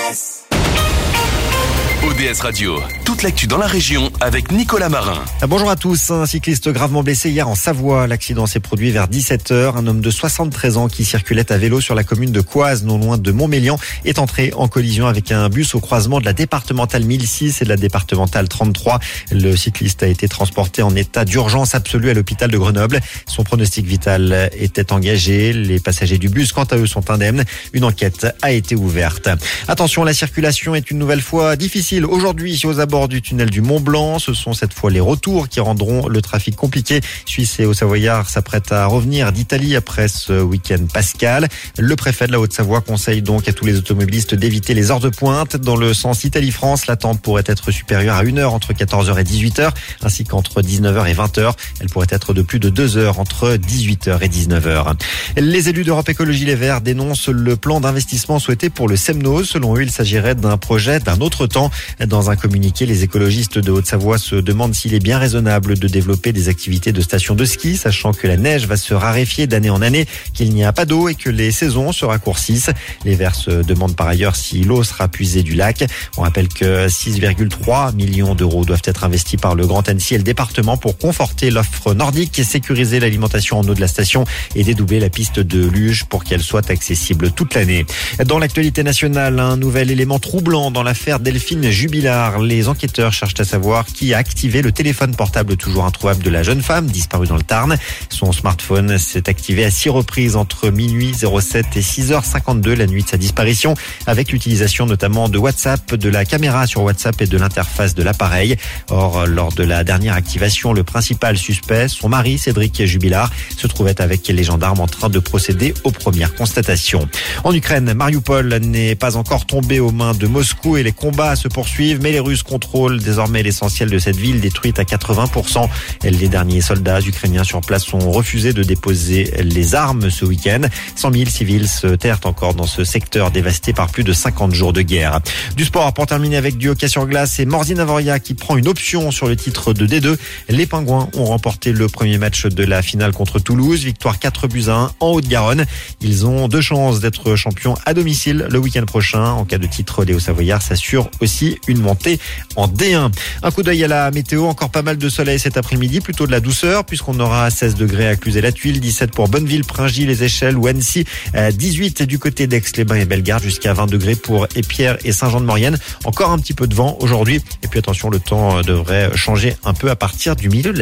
ODS Radio, toute l'actu dans la région avec Nicolas Marin. Bonjour à tous. Un cycliste gravement blessé hier en Savoie. L'accident s'est produit vers 17h. Un homme de 73 ans qui circulait à vélo sur la commune de Coise, non loin de Montmélian, est entré en collision avec un bus au croisement de la départementale 1006 et de la départementale 33. Le cycliste a été transporté en état d'urgence absolue à l'hôpital de Grenoble. Son pronostic vital était engagé. Les passagers du bus, quant à eux, sont indemnes. Une enquête a été ouverte. Attention, la circulation est une nouvelle fois difficile aujourd'hui aux abords du tunnel du Mont-Blanc. Ce sont cette fois les retours qui rendront le trafic compliqué. Suisse et Haut-Savoyard s'apprêtent à revenir d'Italie après ce week-end pascal. Le préfet de la Haute-Savoie conseille donc à tous les automobilistes d'éviter les heures de pointe. Dans le sens Italie-France, l'attente pourrait être supérieure à 1 heure entre 14h et 18h, ainsi qu'entre 19h et 20h. Elle pourrait être de plus de 2 heures entre 18h et 19h. Les élus d'Europe Écologie Les Verts dénoncent le plan d'investissement souhaité pour le Semnoz. Selon eux, il s'agirait d'un projet d'un autre temps. Dans un communiqué, les écologistes de Haute-Savoie se demandent s'il est bien raisonnable de développer des activités de station de ski, sachant que la neige va se raréfier d'année en année, qu'il n'y a pas d'eau et que les saisons se raccourcissent. Les Verts se demandent par ailleurs si l'eau sera puisée du lac. On rappelle que 6,3 millions d'euros doivent être investis par le Grand Annecy et le département pour conforter l'offre nordique, sécuriser l'alimentation en eau de la station et dédoubler la piste de luge pour qu'elle soit accessible toute l'année. Dans l'actualité nationale, un nouvel élément troublant dans l'affaire Delphine Jubilard. Les enquêteurs cherchent à savoir qui a activé le téléphone portable toujours introuvable de la jeune femme disparue dans le Tarn. Son smartphone s'est activé à 6 reprises entre minuit 07 et 6h52 la nuit de sa disparition, avec l'utilisation notamment de WhatsApp, de la caméra sur WhatsApp et de l'interface de l'appareil. Or, lors de la dernière activation, le principal suspect, son mari Cédric Jubilard, se trouvait avec les gendarmes en train de procéder aux premières constatations. En Ukraine, Mariupol n'est pas encore tombé aux mains de Moscou et les combats se poursuivent, mais les Russes contrôlent désormais l'essentiel de cette ville détruite à 80%. Les derniers soldats ukrainiens sur place ont refusé de déposer les armes ce week-end. 100 000 civils se terrent encore dans ce secteur dévasté par plus de 50 jours de guerre. Du sport pour terminer avec du hockey sur glace et Morzine Avoria qui prend une option sur le titre de D2. Les Pingouins ont remporté le premier match de la finale contre Toulouse. Victoire 4-1 en Haute-Garonne. Ils ont 2 chances d'être champions à domicile le week-end prochain. En cas de titre, les Hauts-Savoyards s'assurent aussi une montée en D1. Un coup d'œil à la météo, encore pas mal de soleil cet après-midi, plutôt de la douceur puisqu'on aura 16 degrés à Cluse-et-la-Tuile, 17 pour Bonneville, Pringy, Les Échelles ou Annecy, 18 du côté d'Aix-les-Bains et Bellegarde, jusqu'à 20 degrés pour Épierre et Saint-Jean-de-Maurienne. Encore un petit peu de vent aujourd'hui et puis attention, le temps devrait changer un peu à partir du milieu de